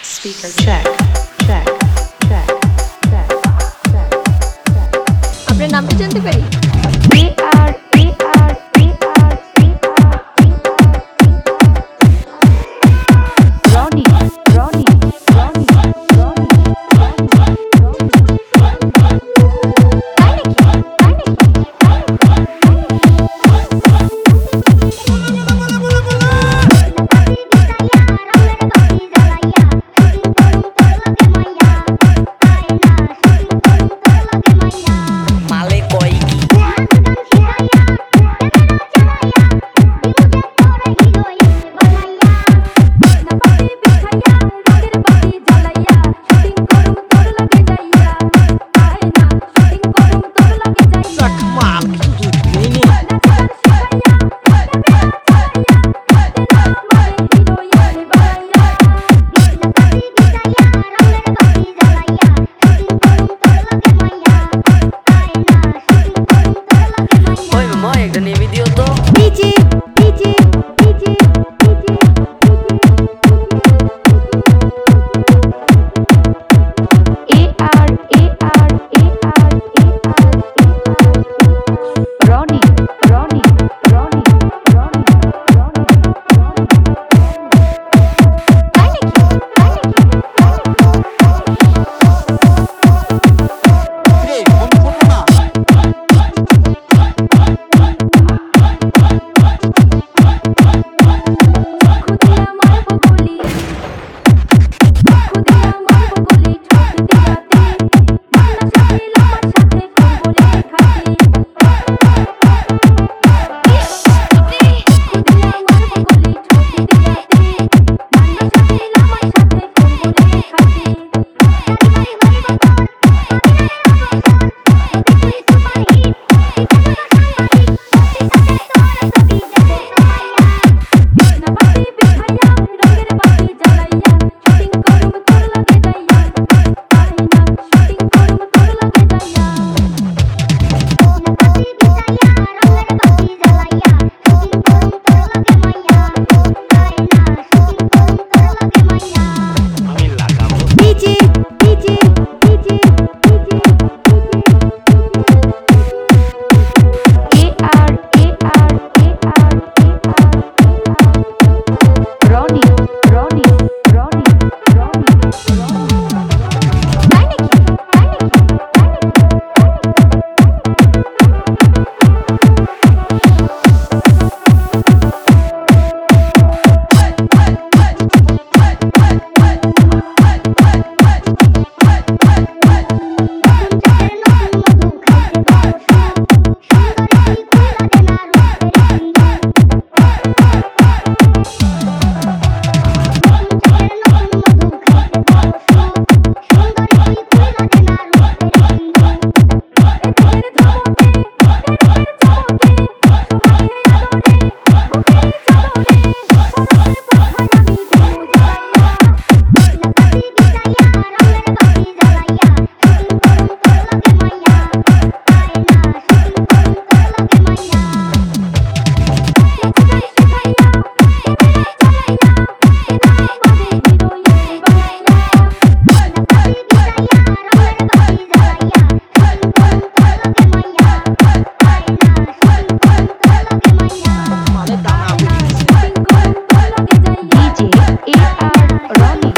Speaker check, check, check, check, check, check. আপনার নামটা জানতে পারি? রনি রনি রনি রনি তাই নাকি? মালে কয় কি চাকমা কিছু দুধ নেই ওই মামা একটা নেমে দিও তো রনি রনি রনি রনি রনি রে ফোন ফোন না আমি লাগাবো রনি রনি রনি রনি মানে দানা DJ AR Ronnie